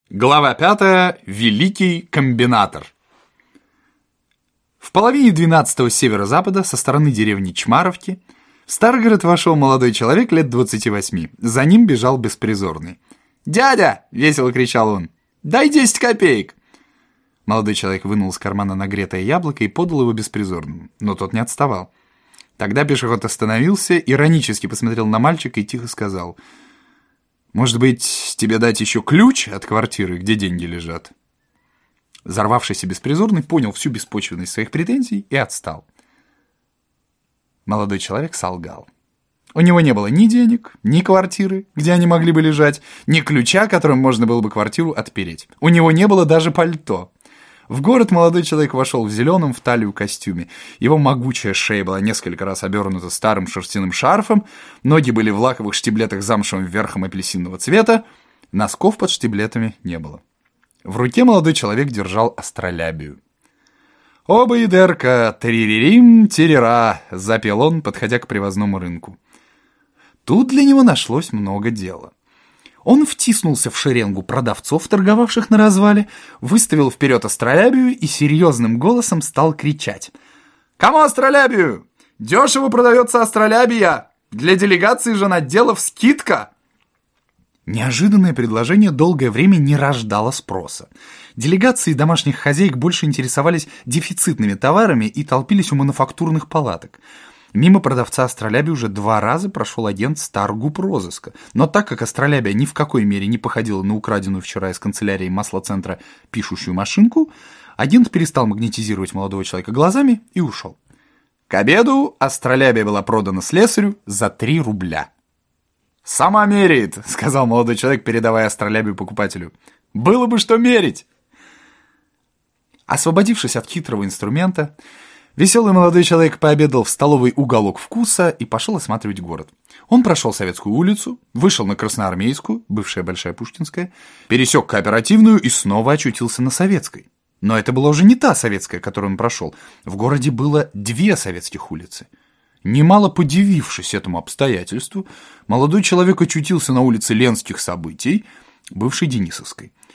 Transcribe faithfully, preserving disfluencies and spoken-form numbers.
Глава пятая. Великий комбинатор. В половине двенадцатого с северо-запада, со стороны деревни Чмаровки, в Старгород вошел молодой человек лет двадцати восьми. За ним бежал беспризорный. «Дядя!» — весело кричал он. «Дай десять копеек!» Молодой человек вынул из кармана нагретое яблоко и подал его беспризорному, но тот не отставал. Тогда пешеход остановился, иронически посмотрел на мальчика и тихо сказал: «Может быть, тебе дать еще ключ от квартиры, где деньги лежат?» Взорвавшийся беспризорный понял всю беспочвенность своих претензий и отстал. Молодой человек солгал. У него не было ни денег, ни квартиры, где они могли бы лежать, ни ключа, которым можно было бы квартиру отпереть. У него не было даже пальто. В город молодой человек вошел в зеленом в талию костюме. Его могучая шея была несколько раз обернута старым шерстяным шарфом, ноги были в лаковых штиблетах с замшевым верхом апельсинового цвета, носков под штиблетами не было. В руке молодой человек держал астролябию. «Оба и дерка, тереририм, терера», — запел он, подходя к привозному рынку. Тут для него нашлось много дела. Он втиснулся в шеренгу продавцов, торговавших на развале, выставил вперед астролябию и серьезным голосом стал кричать: «Кому астролябию? Дешево продается астролябия! Для делегации женотделов скидка!» Неожиданное предложение долгое время не рождало спроса. Делегации домашних хозяек больше интересовались дефицитными товарами и толпились у мануфактурных палаток. Мимо продавца астролябии уже два раза прошел агент Старгупрозыска, но так как астролябия ни в какой мере не походила на украденную вчера из канцелярии маслоцентра пишущую машинку, агент перестал магнетизировать молодого человека глазами и ушел. К обеду астролябия была продана слесарю за три рубля. «Сама меряет», — сказал молодой человек, передавая астролябию покупателю. «Было бы что мерить». Освободившись от хитрого инструмента, веселый молодой человек пообедал в столовой «Уголок вкуса» и пошел осматривать город. Он прошел Советскую улицу, вышел на Красноармейскую, бывшая Большая Пушкинская, пересек Кооперативную и снова очутился на Советской. Но это была уже не та Советская, которую он прошел. В городе было две советских улицы. Немало подивившись этому обстоятельству, молодой человек очутился на улице Ленских событий, бывшей Денисовской.